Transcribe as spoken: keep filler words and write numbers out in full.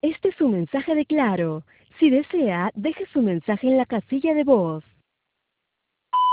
Este es un mensaje de Claro. Si desea, deje su mensaje en la casilla de voz.